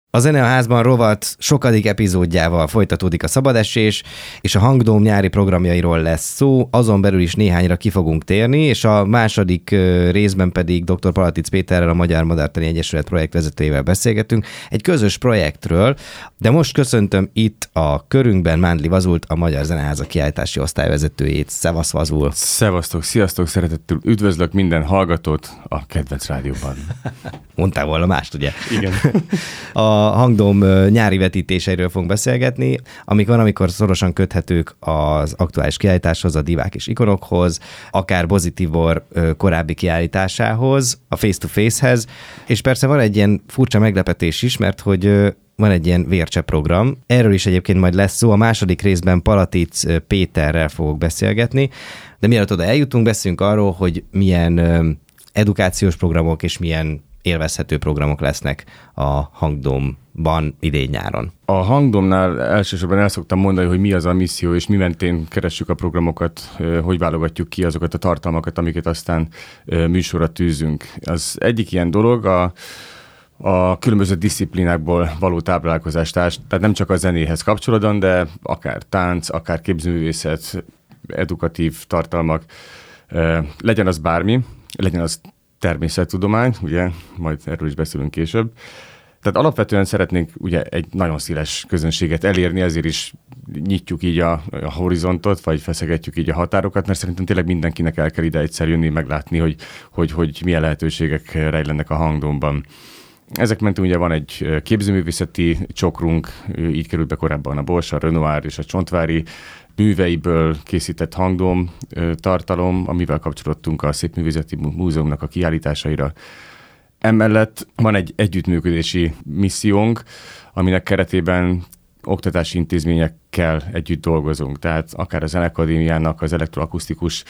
A Zene a Házban rovat sokadik epizódjával folytatódik a szabadesés, és a Hangdóm nyári programjairól lesz szó, azon belül is néhányra ki fogunk térni, és a második részben pedig dr. Palatics Péterrel, a Magyar Madártani Egyesület projektvezetőjével beszélgetünk egy közös projektről, de most köszöntöm itt a körünkben Mándli Vazult, a Magyar Zeneháza kiállítási osztályvezetőjét. Szevasz, Vazul! Szevasztok, sziasztok, szeretettel üdvözlök minden hallgatót a kedvenc rádióban. Mondtál volna mást, ugye? Igen. A Hangdóm nyári vetítéseiről fogunk beszélgetni, amikor szorosan köthetők az aktuális kiállításhoz, a divák és ikonokhoz, akár Bozi Tibor korábbi kiállításához, a Face to Face-hez, és persze van egy ilyen furcsa meglepetés is, mert hogy van egy ilyen vércsepp program. Erről is egyébként majd lesz szó. A második részben Palatics Péterrel fogok beszélgetni, de mielőtt oda eljutunk, beszélünk arról, hogy milyen edukációs programok és milyen élvezhető programok lesznek a Hangdómban idén-nyáron. A Hangdómnál elsősorban el szoktam mondani, hogy mi az a misszió, és mi mentén keressük a programokat, hogy válogatjuk ki azokat a tartalmakat, amiket aztán műsorra tűzünk. Az egyik ilyen dolog a különböző diszciplinákból való táplálkozás, tehát nem csak a zenéhez kapcsolódóan, de akár tánc, akár képzőművészet, edukatív tartalmak, legyen az bármi, legyen az természettudomány, ugye, majd erről is beszélünk később. Tehát alapvetően szeretnénk ugye egy nagyon széles közönséget elérni, ezért is nyitjuk így a horizontot, vagy feszegetjük így a határokat, mert szerintem tényleg mindenkinek el kell ide egyszer jönni, meglátni, hogy milyen lehetőségek rejlenek a Hangdómban. Ezek mentén ugye van egy képzőművészeti csokrunk, így került be korábban a Bors, a Renoir és a Csontvári műveiből készített Hangdóm tartalom, amivel kapcsolódtunk a Szépművészeti Múzeumnak a kiállításaira. Emellett van egy együttműködési missziónk, aminek keretében oktatási intézményekkel együtt dolgozunk. Tehát akár a Zeneakadémiának az elektroakusztikus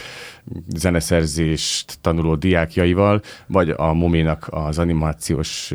zeneszerzést tanuló diákjaival, vagy a MOMÉ-nak az animációs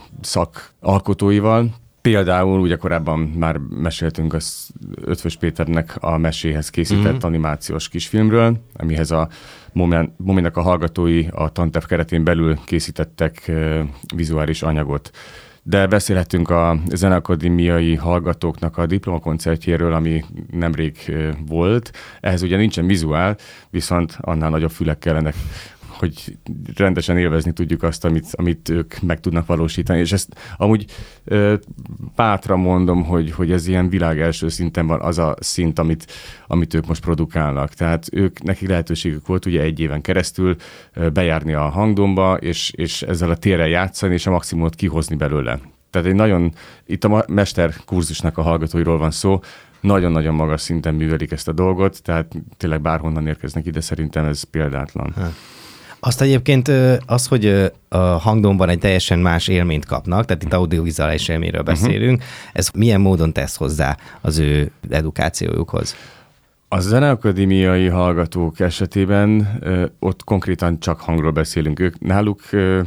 szakalkotóival. Például ugye korábban már meséltünk az Ötvös Péternek a meséhez készített animációs kisfilmről, amihez a MOMÉ-nak a hallgatói a tanterv keretén belül készítettek vizuális anyagot. De beszélhetünk a zeneakadémiai hallgatóknak a diplomakoncertjéről, ami nemrég volt. Ehhez ugye nincsen vizuál, viszont annál nagyobb fülek kellenek, hogy rendesen élvezni tudjuk azt, amit ők meg tudnak valósítani. És ezt amúgy bátran mondom, hogy ez ilyen világ első szinten van az a szint, amit ők most produkálnak. Tehát nekik lehetőségük volt ugye egy éven keresztül bejárni a Hangdómba, és ezzel a térrel játszani, és a maximumot kihozni belőle. Tehát itt a mesterkurzusnak a hallgatóiról van szó, nagyon-nagyon magas szinten művelik ezt a dolgot, tehát tényleg bárhonnan érkeznek ide, szerintem ez példátlan. Azt egyébként hogy a Hangdómban egy teljesen más élményt kapnak, tehát itt audiovizuális élményről beszélünk, ez milyen módon tesz hozzá az ő edukációjukhoz? A zeneakadémiai hallgatók esetében ott konkrétan csak hangról beszélünk. Náluk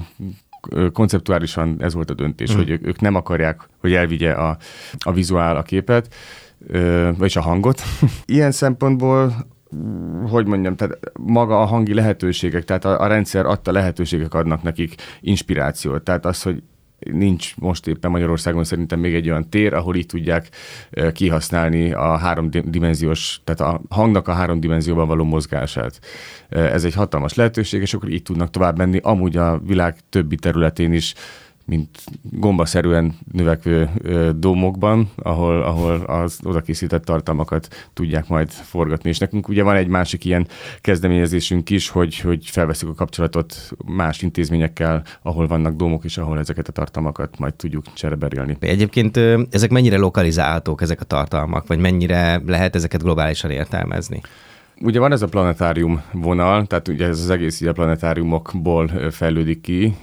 konceptuálisan ez volt a döntés, hogy ők nem akarják, hogy elvigye a vizuál a képet, vagyis a hangot. Ilyen szempontból hogy mondjam, tehát maga a hangi lehetőségek, tehát a rendszer adta lehetőségek adnak nekik inspirációt. Tehát az, hogy nincs most éppen Magyarországon szerintem még egy olyan tér, ahol így tudják kihasználni a háromdimenziós, tehát a hangnak a háromdimenzióban való mozgását. Ez egy hatalmas lehetőség, és akkor így tudnak tovább menni. Amúgy a világ többi területén is, mint gombaszerűen növekvő dómokban, ahol az oda készített tartalmakat tudják majd forgatni. És nekünk ugye van egy másik ilyen kezdeményezésünk is, hogy felveszünk a kapcsolatot más intézményekkel, ahol vannak dómok, és ahol ezeket a tartalmakat majd tudjuk csereberélni. Egyébként ezek mennyire lokalizálhatók, ezek a tartalmak, vagy mennyire lehet ezeket globálisan értelmezni? Ugye van ez a planetárium vonal, tehát ugye ez az egész így a planetáriumokból fejlődik ki,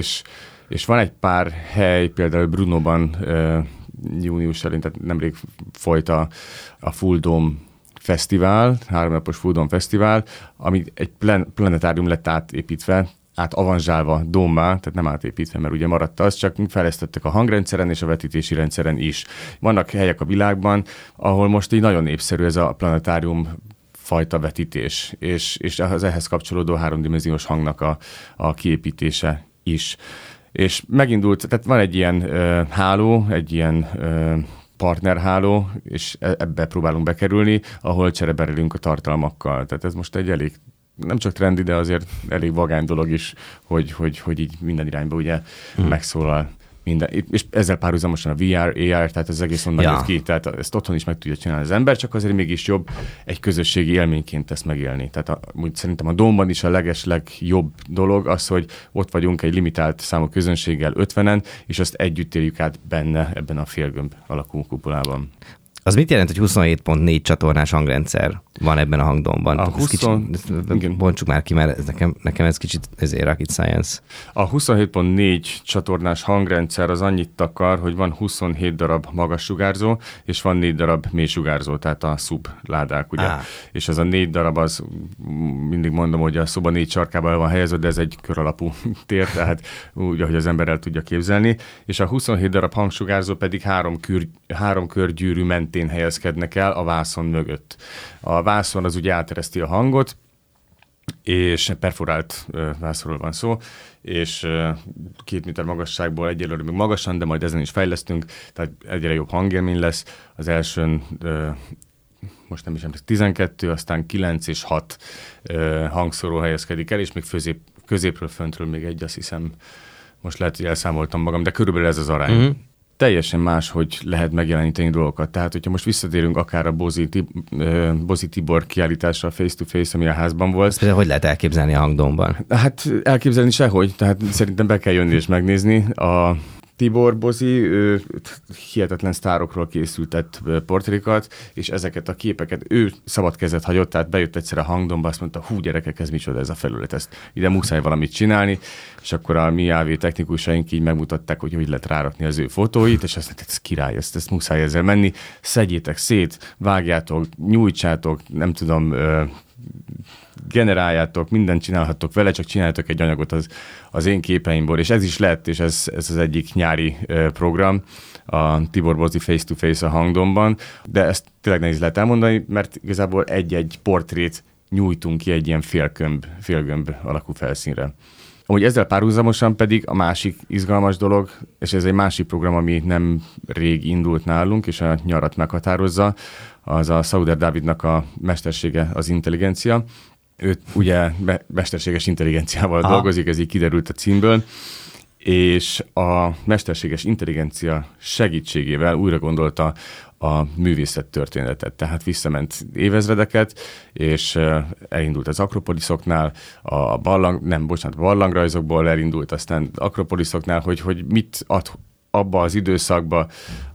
és van egy pár hely, például Brunóban június elején, tehát nemrég folyt a Full Dome Fesztivál, 3 napos Full Dome Fesztivál, ami egy planetárium lett átépítve, átavanzsálva dómmá, tehát nem átépítve, mert ugye maradt az, csak fejlesztettek a hangrendszeren és a vetítési rendszeren is. Vannak helyek a világban, ahol most így nagyon népszerű ez a planetárium fajta vetítés, és az ehhez kapcsolódó háromdimenziós hangnak a kiépítése is. És megindult, tehát van egy ilyen háló, egy ilyen partnerháló, és ebbe próbálunk bekerülni, ahol csereberélünk a tartalmakkal. Tehát ez most egy elég, nem csak trendi, de azért elég vagány dolog is, hogy így minden irányba ugye megszólal minden. És ezzel párhuzamosan a VR, AR, tehát ez egész onnan jött ki, tehát ezt otthon is meg tudja csinálni az ember, csak azért mégis jobb egy közösségi élményként ezt megélni. Tehát szerintem a Dome-ban is a legjobb dolog az, hogy ott vagyunk egy limitált számú közönséggel 50-en, és azt együtt éljük át benne, ebben a félgömb alakú kupolában. Az mit jelent, hogy 27.4 csatornás hangrendszer van ebben a hangdomban? Bontsuk már ki, mert nekem ez kicsit rocket science. A 27.4 csatornás hangrendszer az annyit takar, hogy van 27 darab magas sugárzó, és van 4 darab mély sugárzó, tehát a sub ládák, ugye? És az a 4 darab, az mindig mondom, hogy a szoba 4 sarkában el van helyezve, de ez egy kör alapú tér, tehát úgy, ahogy az ember el tudja képzelni. És a 27 darab hangsugárzó pedig 3 körgyűrű mentén helyezkednek el a vászon mögött. A vászon az ugye átereszti a hangot, és perforált vászonról van szó, és 2 méter magasságból egyelőre még magasan, de majd ezen is fejlesztünk, tehát egyre jobb hangélmény lesz. Az elsőn most nem is emlékszem, 12, aztán 9 és 6 hangszóró helyezkedik el, és még középről, föntről még egy, azt hiszem, most lehet, hogy elszámoltam magam, de körülbelül ez az arány. Uh-huh. Teljesen más, hogy lehet megjeleníteni dolgokat. Tehát, hogyha most visszatérünk akár a Bozi Tibor kiállításra face-to-face, ami a házban volt. Ezt például hogy lehet elképzelni a hangdomban? Hát elképzelni sehogy, tehát szerintem be kell jönni és megnézni. A Tibor Bozi hihetetlen sztárokról készültett portrékat, és ezeket a képeket ő szabad kezet hagyott, tehát bejött egyszer a hangdomba, azt mondta, hú gyerekek, ez micsoda ez a felület, ezt ide muszáj valamit csinálni, és akkor a mi AV technikusaink így megmutatták, hogy lehet rárakni az ő fotóit, és azt mondták, ez király, ezt muszáj ezzel menni, szedjétek szét, vágjátok, nyújtsátok, nem tudom, generáljátok, mindent csinálhattok vele, csak csináljátok egy anyagot az én képeimből, és ez is lett, és ez az egyik nyári program, a Tibor Bozi Face-to-Face a hangdomban, de ezt tényleg nehéz lehet elmondani, mert igazából egy-egy portrét nyújtunk ki egy ilyen félgömb alakú felszínre. Amúgy ezzel párhuzamosan pedig a másik izgalmas dolog, és ez egy másik program, ami nem rég indult nálunk, és a nyarat meghatározza, az a Sauder Dávidnak a mestersége az intelligencia. Ő ugye mesterséges intelligenciával dolgozik, ez így kiderült a címből, és a mesterséges intelligencia segítségével újra gondolta a művészettörténetet. Tehát visszament évezredeket, és elindult az Akropoliszoknál, a barlangrajzokból elindult, aztán Akropoliszoknál, hogy mit ad abba az időszakba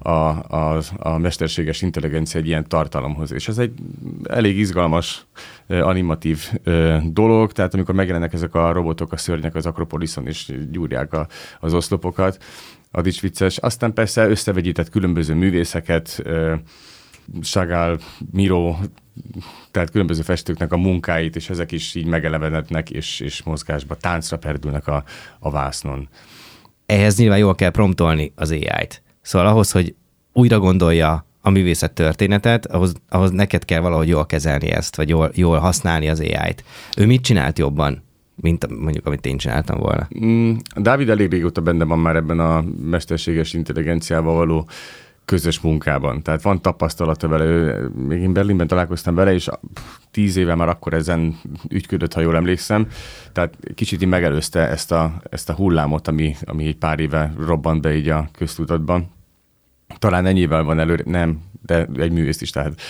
a mesterséges intelligencia egy ilyen tartalomhoz. És ez egy elég izgalmas, animatív dolog, tehát amikor megjelennek ezek a robotok, a szörnyek az Akropoliszon, és gyúrják az oszlopokat, az is vicces. Aztán persze összevegyített különböző művészeket, Chagall, Miro, tehát különböző festőknek a munkáit, és ezek is így megelevenednek, és mozgásba, táncra perdülnek a vásznon. Ehhez nyilván jól kell promptolni az AI-t. Szóval ahhoz, hogy újra gondolja a művészet történetet, ahhoz neked kell valahogy jól kezelni ezt, vagy jól használni az AI-t. Ő mit csinált jobban, mint mondjuk, amit én csináltam volna? Dávid elég régóta benne van már ebben a mesterséges intelligenciával való közös munkában. Tehát van tapasztalata vele, még én Berlinben találkoztam vele, és 10 éve már akkor ezen ügyködött, ha jól emlékszem. Tehát kicsit így megelőzte ezt a hullámot, ami egy pár éve robbant be így a köztudatban. Talán ennyivel van előre, nem, de egy művész is, tehát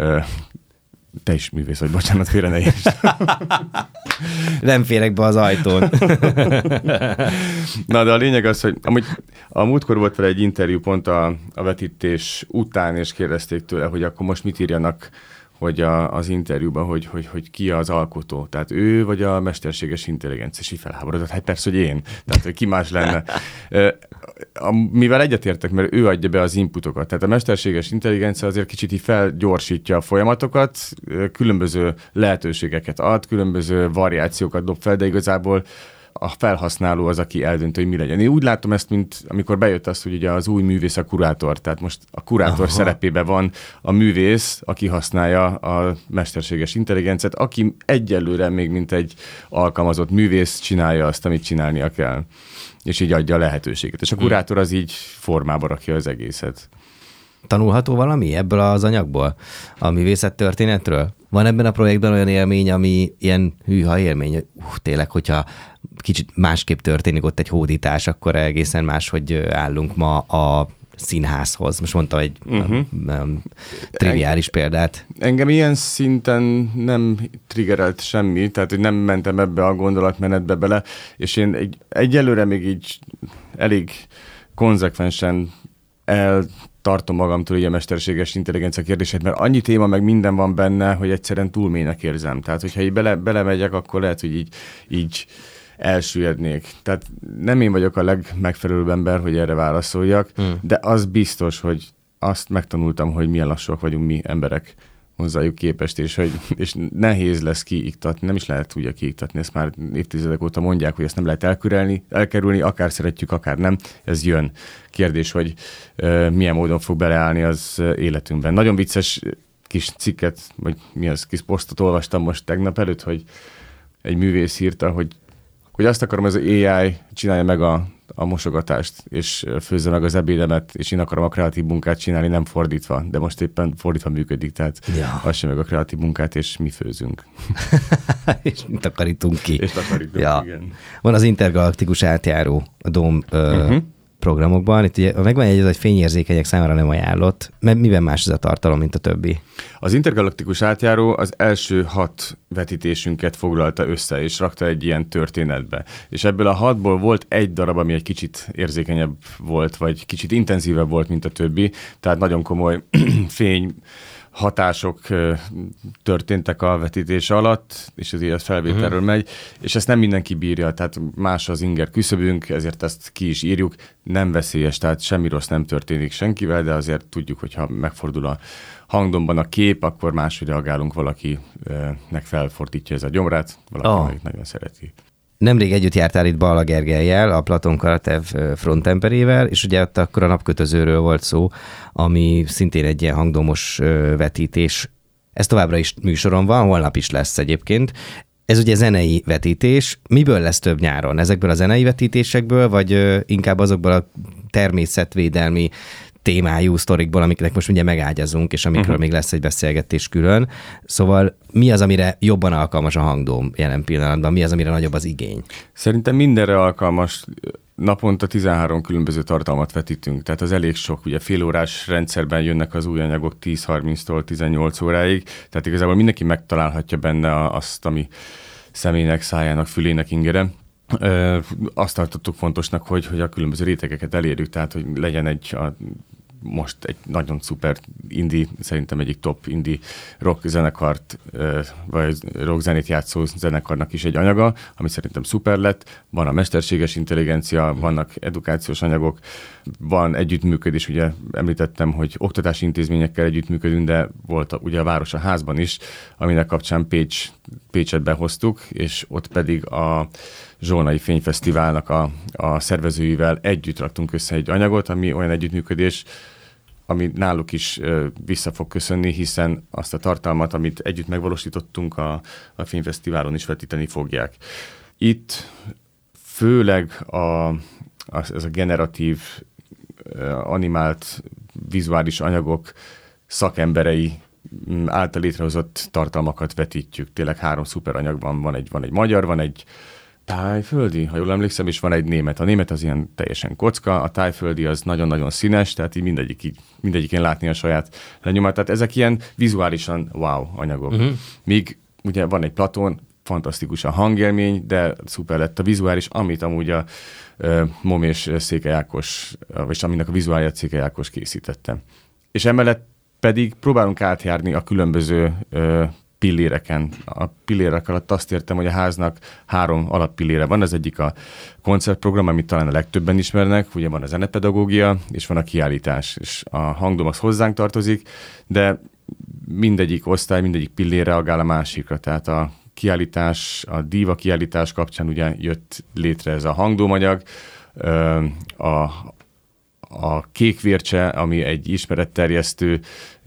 te is művész vagy, bocsánat, félre ne is. Nem férek be az ajtón. Na, de a lényeg az, hogy amúgy a múltkor volt vele egy interjú pont a vetítés után, és kérdezték tőle, hogy akkor most mit írjanak, hogy az interjúban, hogy ki az alkotó. Tehát ő vagy a mesterséges intelligencia, és így felháborodott. Hát persze, hogy én. Tehát ki más lenne. Mivel egyetértek, mert ő adja be az inputokat. Tehát a mesterséges intelligencia azért kicsit így felgyorsítja a folyamatokat, különböző lehetőségeket ad, különböző variációkat dob fel, de igazából a felhasználó az, aki eldöntő, hogy mi legyen. Én úgy látom ezt, mint amikor bejött az, hogy ugye az új művész a kurátor, tehát most a kurátor szerepében van a művész, aki használja a mesterséges intelligenciát, aki egyelőre még mint egy alkalmazott művész csinálja azt, amit csinálnia kell, és így adja a lehetőséget. És a kurátor az így formába rakja az egészet. Tanulható valami ebből az anyagból, a művészettörténetről? Van ebben a projektben olyan élmény, ami ilyen hűha élmény, hogy tényleg, hogyha kicsit másképp történik ott egy hódítás, akkor egészen máshogy állunk ma a színházhoz. Most mondtam egy triviális példát. Engem ilyen szinten nem triggerelt semmi, tehát hogy nem mentem ebbe a gondolatmenetbe bele, és én egyelőre még így elég konzekvensen tartom magamtól így a mesterséges intelligencia kérdését, mert annyi téma meg minden van benne, hogy egyszerűen túl mélynek érzem. Tehát, hogyha így belemegyek, akkor lehet, hogy így elsüllyednék. Tehát nem én vagyok a legmegfelelőbb ember, hogy erre válaszoljak, de az biztos, hogy azt megtanultam, hogy milyen lassúak vagyunk mi emberek hozzájuk képest, és nehéz lesz kiiktatni, nem is lehet ugye kiiktatni, ezt már évtizedek óta mondják, hogy ezt nem lehet elkerülni, akár szeretjük, akár nem, ez jön. Kérdés, hogy milyen módon fog beleállni az életünkben. Nagyon vicces kis cikket, vagy mi az, kis posztot olvastam most tegnap előtt, hogy egy művész írta, hogy azt akarom, hogy az AI csinálja meg a mosogatást, és főzze meg az ebédemet, és én akarom a kreatív munkát csinálni, nem fordítva. De most éppen fordítva működik, tehát az sem meg a kreatív munkát, és mi főzünk. És takarítunk ki. És takarítunk, igen. Van az intergalaktikus átjáró a Dóm programokban. Itt ugye megvan egy, hogy fényérzékenyek számára nem ajánlott. Mert miben más ez a tartalom, mint a többi? Az intergalaktikus átjáró az első 6 vetítésünket foglalta össze, és rakta egy ilyen történetbe. És ebből a 6-ból volt egy darab, ami egy kicsit érzékenyebb volt, vagy kicsit intenzívebb volt, mint a többi. Tehát nagyon komoly fény hatások történtek a vetítés alatt, és ez felvételről megy, és ezt nem mindenki bírja, tehát más az inger küszöbünk, ezért ezt ki is írjuk, nem veszélyes, tehát semmi rossz nem történik senkivel, de azért tudjuk, hogyha megfordul a hangdomban a kép, akkor máshogy reagálunk, valakinek felfordítja ez a gyomrát, valaki nagyon szereti. Nemrég együtt jártál itt Balla Gergellyel, a Platon Karatev frontemberével, és ugye ott akkor a Napkötözőről volt szó, ami szintén egy ilyen hangdomos vetítés. Ez továbbra is műsoron van, holnap is lesz egyébként. Ez ugye zenei vetítés. Miből lesz több nyáron? Ezekből a zenei vetítésekből, vagy inkább azokból a természetvédelmi témájú sztorikból, amiknek most ugye megágyazunk, és amikről még lesz egy beszélgetés külön. Szóval mi az, amire jobban alkalmas a hangdóm jelen pillanatban? Mi az, amire nagyobb az igény? Szerintem mindenre alkalmas. Naponta 13 különböző tartalmat vetítünk, tehát az elég sok, ugye félórás rendszerben jönnek az új anyagok 10:30-tól 18 óráig, tehát igazából mindenki megtalálhatja benne azt, ami személynek, szájának, fülének ingere. Azt tartottuk fontosnak, hogy a különböző rétegeket elérjük, tehát hogy legyen most egy nagyon szuper indie, szerintem egyik top indie rock zenekart, vagy rock zenét játszó zenekarnak is egy anyaga, ami szerintem szuper lett. Van a mesterséges intelligencia, vannak edukációs anyagok, van együttműködés, ugye említettem, hogy oktatási intézményekkel együttműködünk, de volt ugye a Város a Házban is, aminek kapcsán Pécset behoztuk, és ott pedig a Zsolnai Fényfesztiválnak a szervezőivel együtt raktunk össze egy anyagot, ami olyan együttműködés, ami náluk is vissza fog köszönni, hiszen azt a tartalmat, amit együtt megvalósítottunk, a Fényfesztiválon is vetíteni fogják. Itt főleg ez a generatív, animált, vizuális anyagok szakemberei által létrehozott tartalmakat vetítjük. Tényleg 3 szuper anyagban van egy magyar, van egy tájföldi, ha jól emlékszem, és van egy német. A német az ilyen teljesen kocka, a tájföldi az nagyon-nagyon színes, tehát így mindegyikén látni a saját lenyomát. Tehát ezek ilyen vizuálisan wow anyagok. Míg ugye van egy Platon, fantasztikus a hangélmény, de szuper lett a vizuális, amit amúgy a Mom és Székely Ákos, és aminek a vizuálját Székely Ákos készítette. És emellett pedig próbálunk átjárni a különböző pilléreken. A pillérek alatt azt értem, hogy a háznak 3 alappillére van. Az egyik a koncertprogram, amit talán a legtöbben ismernek, ugye van a zenepedagógia, és van a kiállítás, és a hangdom az hozzánk tartozik, de mindegyik osztály, mindegyik pillér reagál a másikra, tehát a kiállítás, a díva kiállítás kapcsán ugye jött létre ez a hangdómanyag, a kék vércse, ami egy ismeretterjesztő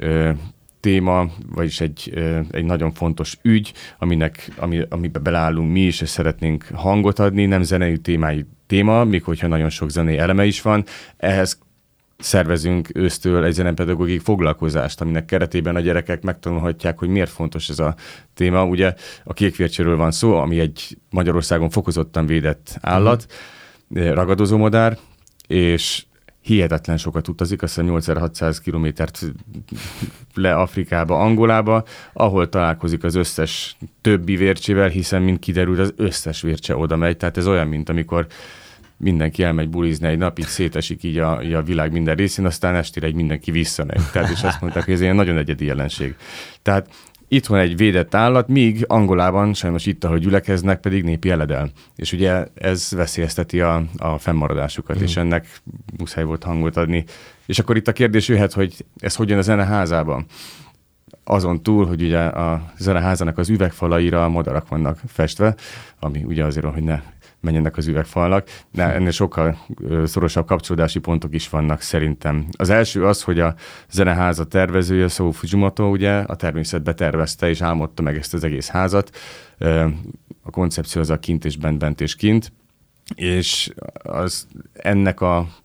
téma, vagyis egy nagyon fontos ügy, amiben beleállunk mi is, és szeretnénk hangot adni, nem zenei téma, még hogyha nagyon sok zenei eleme is van. Ehhez szervezünk ősztől egy zenepedagógiai foglalkozást, aminek keretében a gyerekek megtanulhatják, hogy miért fontos ez a téma. Ugye a kékvércséről van szó, ami egy Magyarországon fokozottan védett állat, ragadozó madár, és hihetetlen sokat utazik, azt hiszem 8600 kilométert le Afrikába, Angolába, ahol találkozik az összes többi vércsével, hiszen, mint kiderült, az összes vércse oda megy. Tehát ez olyan, mint amikor mindenki elmegy bulizni egy napig, szétesik így a világ minden részén, aztán estére mindenki visszamegy. Tehát és azt mondták, hogy ez egy nagyon egyedi jelenség. Tehát itt van egy védett állat, míg Angolában, sajnos itt, ahogy gyülekeznek, pedig népi eledel. És ugye ez veszélyezteti a fennmaradásukat, és ennek muszáj volt hangot adni. És akkor itt a kérdés jöhet, hogy ez hogyan a zeneházában? Azon túl, hogy ugye a zeneházának az üvegfalaira madarak vannak festve, ami ugye azért, hogy ne menjenek az üvegfalnak, de ennél sokkal szorosabb kapcsolódási pontok is vannak szerintem. Az első az, hogy a zeneháza tervezője, Sou Fujimoto ugye a természetbe tervezte és álmodta meg ezt az egész házat. A koncepció az a kint és bent és kint, és ennek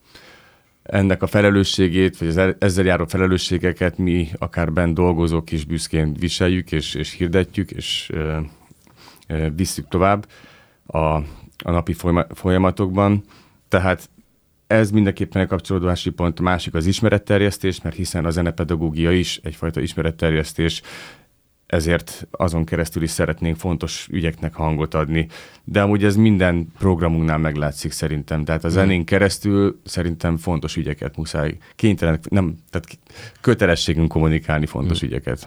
a felelősségét, vagy az ezzel járó felelősségeket mi akár bent dolgozók is büszkén viseljük, és hirdetjük, és visszük tovább a napi folyamatokban. Tehát ez mindenképpen egy kapcsolódási pont. A másik az ismeretterjesztés, mert hiszen a zenepedagógia is egyfajta ismeretterjesztés, ezért azon keresztül is szeretnénk fontos ügyeknek hangot adni. De amúgy ez minden programunknál meglátszik szerintem. Tehát a zenén keresztül szerintem fontos ügyeket muszáj tehát kötelességünk kommunikálni fontos ügyeket.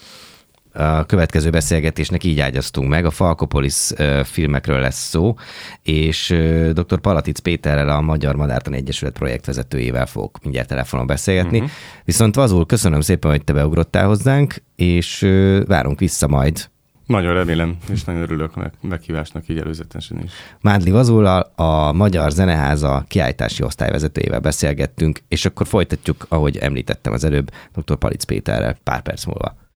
A következő beszélgetésnek így ágyaztunk meg, a Falkopolis filmekről lesz szó, és dr. Palatic Péterrel, a Magyar Madártani Egyesület projektvezetőjével fogok mindjárt telefonon beszélgetni. Viszont Vazul, köszönöm szépen, hogy te beugrottál hozzánk, és várunk vissza majd. Nagyon remélem, és nagyon örülök meghívásnak így előzetesen is. Mádli Vazullal, a Magyar Zeneháza kiállítási osztályvezetőjével beszélgettünk, és akkor folytatjuk, ahogy említettem az előbb, dr. Palic Péterrel pár perc múlva.